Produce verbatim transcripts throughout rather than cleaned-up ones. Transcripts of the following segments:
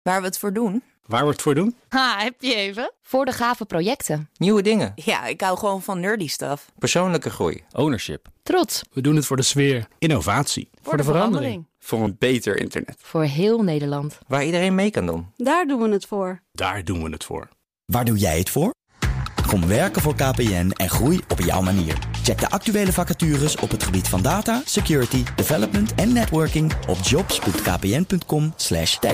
Waar we het voor doen? Waar we het voor doen? Ha, heb je even? Voor de gave projecten. Nieuwe dingen. Ja, ik hou gewoon van nerdy stuff. Persoonlijke groei. Ownership. Trots. We doen het voor de sfeer. Innovatie. Voor, voor de, de verandering. verandering. Voor een beter internet. Voor heel Nederland. Waar iedereen mee kan doen. Daar doen we het voor. Daar doen we het voor. Waar doe jij het voor? Kom werken voor K P N en groei op jouw manier. Check de actuele vacatures op het gebied van data, security, development en networking op jobs.kpn.com slash tech.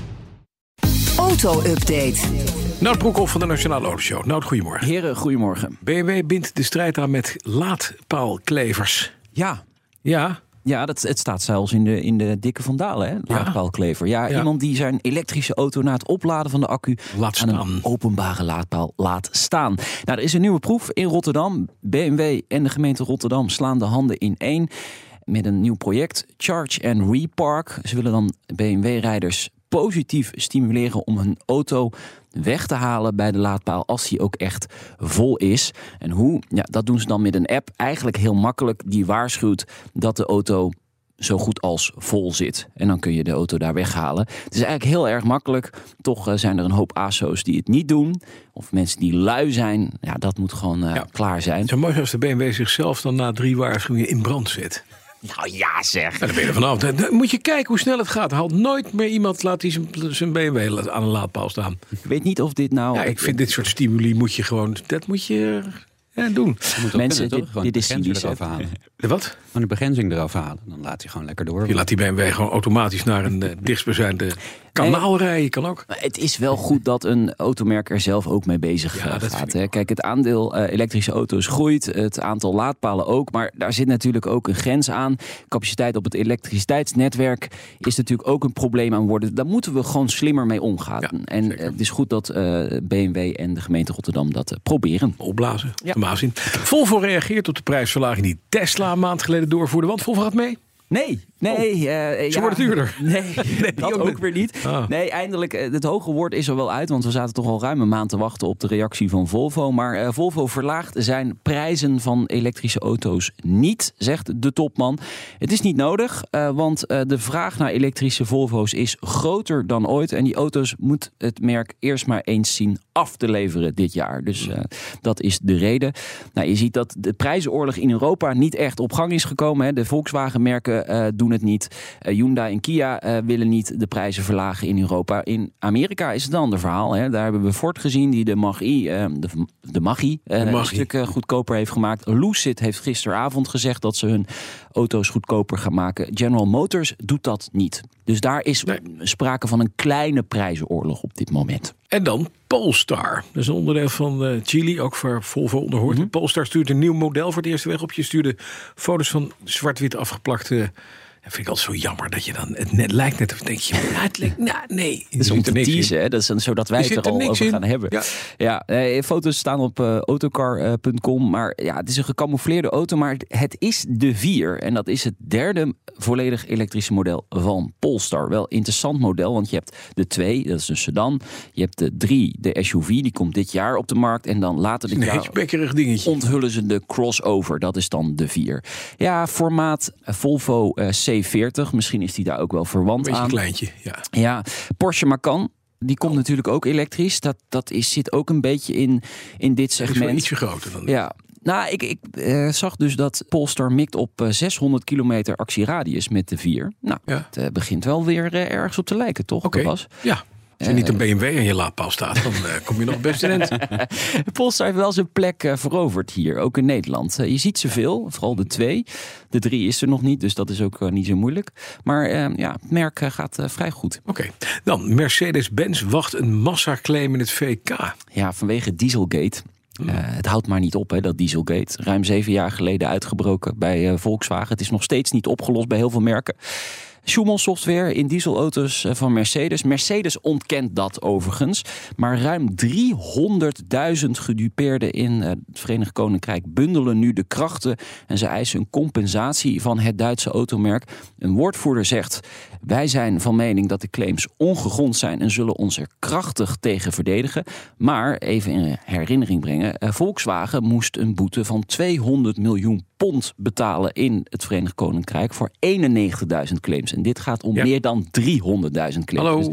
Auto-update. Nout Broekhoff van de Nationale Autoshow. Nout, goedemorgen. Heren, goedemorgen. B M W bindt de strijd aan met laadpaalklevers. Ja. Ja. Ja, dat, het staat zelfs in de, in de dikke vandalen, hè? Laadpaalklever. Ja, ja, iemand die zijn elektrische auto na het opladen van de accu laat aan staan. een openbare laadpaal laat staan. Nou, er is een nieuwe proef in Rotterdam. B M W en de gemeente Rotterdam slaan de handen in één met een nieuw project, Charge and Repark. Ze willen dan B M W-rijders positief stimuleren om hun auto weg te halen bij de laadpaal als die ook echt vol is. En hoe? Ja, dat doen ze dan met een app. Eigenlijk heel makkelijk. Die waarschuwt dat de auto zo goed als vol zit. En dan kun je de auto daar weghalen. Het is eigenlijk heel erg makkelijk. Toch uh, zijn er een hoop A S O's die het niet doen. Of mensen die lui zijn. Ja, dat moet gewoon uh, ja. klaar zijn. Zo mooi als de B M W zichzelf dan na drie waarschuwingen in brand zet. Nou ja, zeg. Ja, dan ben je er vanaf. Dan moet je kijken hoe snel het gaat. Haalt nooit meer iemand laat die zijn, zijn B M W aan een laadpaal staan. Ik weet niet of dit nou... Ja, ik vind dit soort stimuli moet je gewoon... Dat moet je ja, doen. Mensen, dit, dit is cynisch. De wat? Van de begrenzing eraf halen. Dan laat hij gewoon lekker door. Je laat die B M W gewoon automatisch naar een uh, dichtstbijzijnde kanaal rijden. Kan ook. Het is wel goed dat een automerk er zelf ook mee bezig ja, gaat. Hè. Kijk, het aandeel uh, elektrische auto's groeit. Het aantal laadpalen ook. Maar daar zit natuurlijk ook een grens aan. Capaciteit op het elektriciteitsnetwerk is natuurlijk ook een probleem aan worden. Daar moeten we gewoon slimmer mee omgaan. Ja, en uh, het is goed dat uh, B M W en de gemeente Rotterdam dat uh, proberen. Opblazen. Ja. Volvo reageert op de prijsverlaging die Tesla een maand geleden doorvoerde. Want Volvo gaat mee. Nee, nee. Oh, uh, ze ja, worden duurder. Nee, nee dat ook, ook weer niet. Ah. Nee, eindelijk, het hoge woord is er wel uit. Want we zaten toch al ruim een maand te wachten op de reactie van Volvo. Maar uh, Volvo verlaagt zijn prijzen van elektrische auto's niet, zegt de topman. Het is niet nodig, uh, want uh, de vraag naar elektrische Volvo's is groter dan ooit. En die auto's moet het merk eerst maar eens zien af te leveren dit jaar. Dus uh, dat is de reden. Nou, je ziet dat de prijzenoorlog in Europa niet echt op gang is gekomen. Hè. De Volkswagen-merken uh, doen het niet. Uh, Hyundai en Kia uh, willen niet de prijzen verlagen in Europa. In Amerika is het een ander verhaal. Hè. Daar hebben we Ford gezien die de Mach-E, uh, de, de Mach-E, uh, de Mach-E. een stuk uh, goedkoper heeft gemaakt. Lucid heeft gisteravond gezegd dat ze hun auto's goedkoper gaan maken. General Motors doet dat niet. Dus daar is nee. sprake van een kleine prijzenoorlog op dit moment. En dan Polestar. Dat is een onderdeel van uh, Geely, ook voor Volvo onderhoort. Mm-hmm. Polestar stuurt een nieuw model voor het eerste weg op. Je stuurde foto's van zwart-wit afgeplakte... Dat vind ik altijd zo jammer dat je dan... Het net lijkt net of denk je... Nou, het lijkt, nou, nee. Dat is om te teasen, hè? Dat is zodat wij het er al over in. gaan hebben. Ja, ja eh, foto's staan op uh, autocar punt com. Maar ja, het is een gecamoufleerde auto. Maar het is de vier. En dat is het derde volledig elektrische model van Polestar. Wel interessant model, want je hebt de twee. Dat is een sedan. Je hebt de drie, de S U V. Die komt dit jaar op de markt. En dan later dit jaar dingetje. onthullen ze de crossover. Dat is dan de vier. Ja, formaat Volvo uh, C veertig. Misschien is die daar ook wel verwant aan. Een kleintje, ja. Ja, Porsche Macan. Die komt oh. natuurlijk ook elektrisch. Dat, dat is, zit ook een beetje in, in dit segment. Dat is wel ietsje groter dan ja. Nou, ik, ik uh, zag dus dat Polestar mikt op uh, zeshonderd kilometer actieradius met de vier. Nou, ja. het uh, begint wel weer uh, ergens op te lijken, toch? Oké, okay. ja. Als er niet een B M W aan je laadpaal staat, dan uh, kom je nog best in het. Polestar heeft wel zijn plek uh, veroverd hier, ook in Nederland. Uh, je ziet ze veel, vooral de twee. De drie is er nog niet, dus dat is ook uh, niet zo moeilijk. Maar uh, ja, het merk uh, gaat uh, vrij goed. Oké, okay. Dan Mercedes-Benz wacht een massaclaim in het V K. Ja, vanwege Dieselgate. Uh, het houdt maar niet op, hè, dat Dieselgate. Ruim zeven jaar geleden uitgebroken bij uh, Volkswagen. Het is nog steeds niet opgelost bij heel veel merken. Schumann software in dieselauto's van Mercedes. Mercedes ontkent dat overigens. Maar ruim driehonderdduizend gedupeerden in het Verenigd Koninkrijk bundelen nu de krachten. En ze eisen een compensatie van het Duitse automerk. Een woordvoerder zegt: wij zijn van mening dat de claims ongegrond zijn en zullen ons er krachtig tegen verdedigen. Maar, even in herinnering brengen, Volkswagen moest een boete van tweehonderd miljoen pond betalen in het Verenigd Koninkrijk voor eenennegentigduizend claims. En dit gaat om ja. meer dan driehonderdduizend claims. Hallo. Dus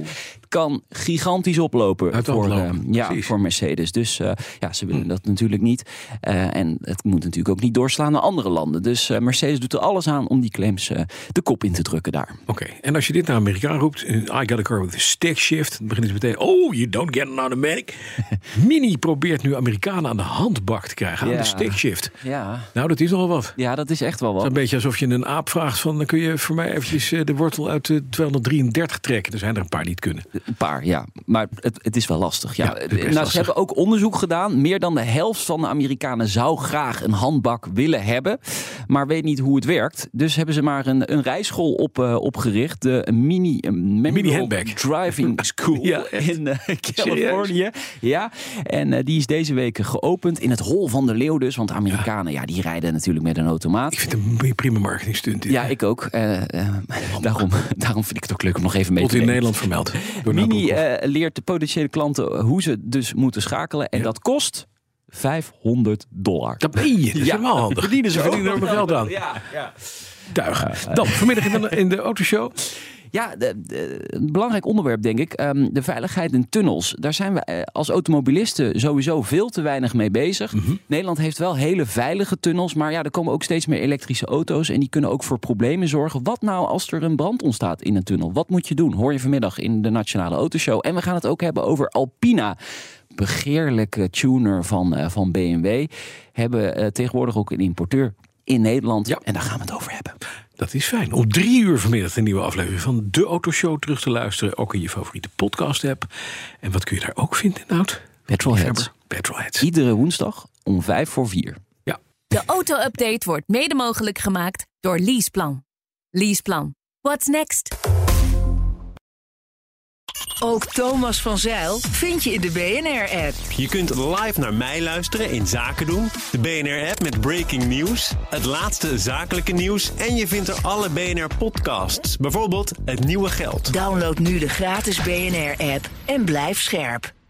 kan gigantisch oplopen Uit de voor, hand uh, lopen, ja, precies. voor Mercedes. Dus uh, ja, ze willen dat natuurlijk niet. Uh, en het moet natuurlijk ook niet doorslaan naar andere landen. Dus uh, Mercedes doet er alles aan om die claims uh, de kop in te drukken daar. Oké, okay. En als je dit naar Amerikaan roept, I got a car with a stick shift, dan begint het meteen, oh, you don't get an automatic. Mini probeert nu Amerikanen aan de handbak te krijgen, aan ja. de stick shift. Ja. Nou, dat is nogal wat. Ja, dat is echt wel wat. Het is een beetje alsof je een aap vraagt van, dan kun je voor mij eventjes de wortel uit de tweehonderddrieëndertig trekken. Er zijn er een paar die het kunnen. Een paar, ja. Maar het, het is wel lastig. Ja. Ja, nou, lastig. Ze hebben ook onderzoek gedaan. Meer dan de helft van de Amerikanen zou graag een handbak willen hebben. Maar weet niet hoe het werkt. Dus hebben ze maar een, een rijschool op, uh, opgericht. De Mini, uh, Mini handbag Driving School ja, in uh, Californië. Ja. En uh, die is deze week geopend in het Hol van de Leeuw dus. Want de Amerikanen, ja. ja, die rijden natuurlijk met een automaat. Ik vind het een prima marketingstunt. Ja, ik ook. Uh, uh, daarom, daarom vind ik het ook leuk om nog even mee Tot te in nemen. Nederland vermeld. Mini uh, leert de potentiële klanten hoe ze dus moeten schakelen. En ja. dat kost vijfhonderd dollar. Dat ben je. Dat is ja, helemaal handig. Verdienen ze Ze verdienen er ook nog geld aan. Ja, ja. Tuig. Dan, vanmiddag in de, in de autoshow. Ja, de, de, een belangrijk onderwerp denk ik. Um, de veiligheid in tunnels. Daar zijn we uh, als automobilisten sowieso veel te weinig mee bezig. Mm-hmm. Nederland heeft wel hele veilige tunnels. Maar ja, er komen ook steeds meer elektrische auto's. En die kunnen ook voor problemen zorgen. Wat nou als er een brand ontstaat in een tunnel? Wat moet je doen? Hoor je vanmiddag in de Nationale Autoshow. En we gaan het ook hebben over Alpina. Begeerlijke tuner van, uh, van B M W. Hebben uh, tegenwoordig ook een importeur in Nederland. Ja. En daar gaan we het over hebben. Dat is fijn. Om drie uur vanmiddag een nieuwe aflevering van de Autoshow terug te luisteren. Ook in je favoriete podcast app. En wat kun je daar ook vinden, Nout? Petrolheads. Petrolheads. Iedere woensdag om vijf voor vier. Ja. De auto-update wordt mede mogelijk gemaakt door Leaseplan. Leaseplan. What's next? Ook Thomas van Zijl vind je in de B N R-app. Je kunt live naar mij luisteren in Zaken doen. De B N R-app met breaking news. Het laatste zakelijke nieuws. En je vindt er alle B N R-podcasts. Bijvoorbeeld Het Nieuwe Geld. Download nu de gratis B N R-app en blijf scherp.